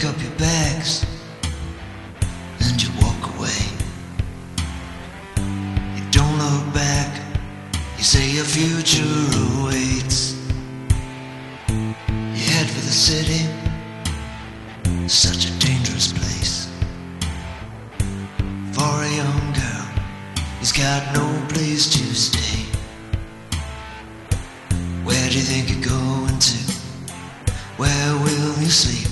pick up your bags and you walk away. You don't look back, you say your future awaits. You head for the city, such a dangerous place for a young girl who's got no place to stay. Where do you think you're going to? Where will you sleep?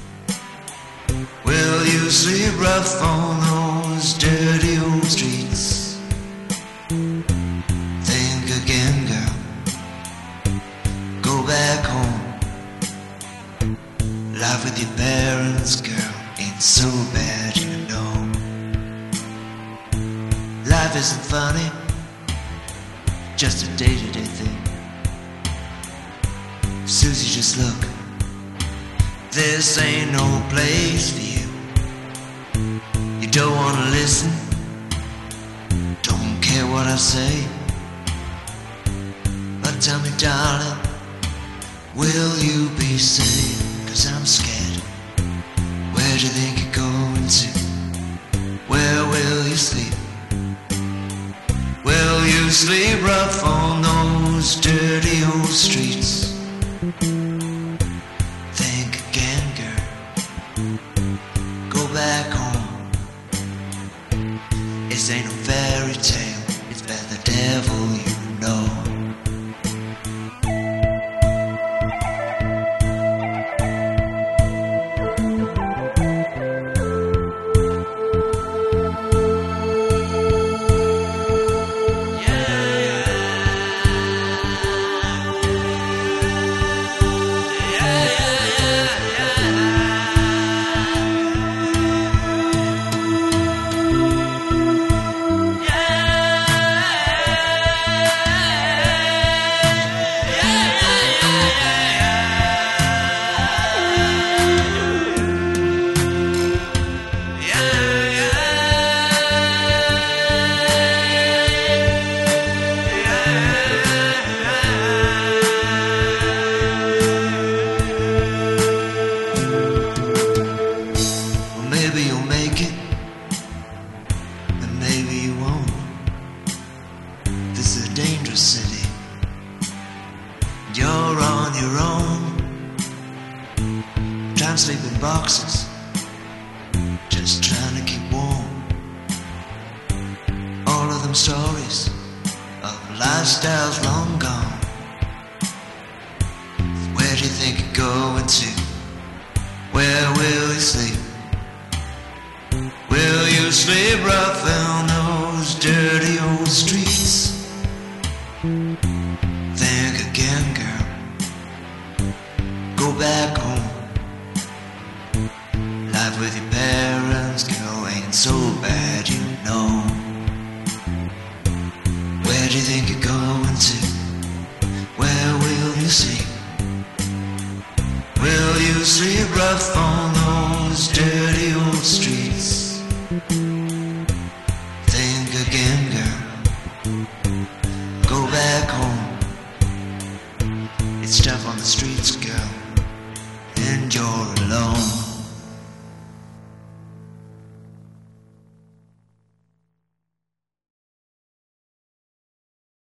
Will you sleep rough on those dirty old streets? Think again, girl. Go back home. Life with your parents, girl, ain't so bad, you know. Life isn't funny, just a day-to-day thing. Susie, just look, this ain't no place for you. You don't wanna listen, don't care what I say. But tell me, darling, will you be safe? 'Cause I'm scared. Where do you think you're going to? Where will you sleep? Will you sleep rough on those dirty old streets? Think again, girl. Go back home. This ain't a fairy tale, it's about the devil you know. Maybe you'll make it, and maybe you won't. This is a dangerous city. You're on your own. Trying to sleep in boxes, just trying to keep warm. All of them stories of lifestyles long gone. Where do you think you're going to? Where will you sleep? Will you sleep rough on those dirty old streets? Think again, girl. Go back home. Life with your parents, girl, ain't so bad, you know. Where do you think you're going to? Where will you sleep? Will you sleep rough on those dirty old streets?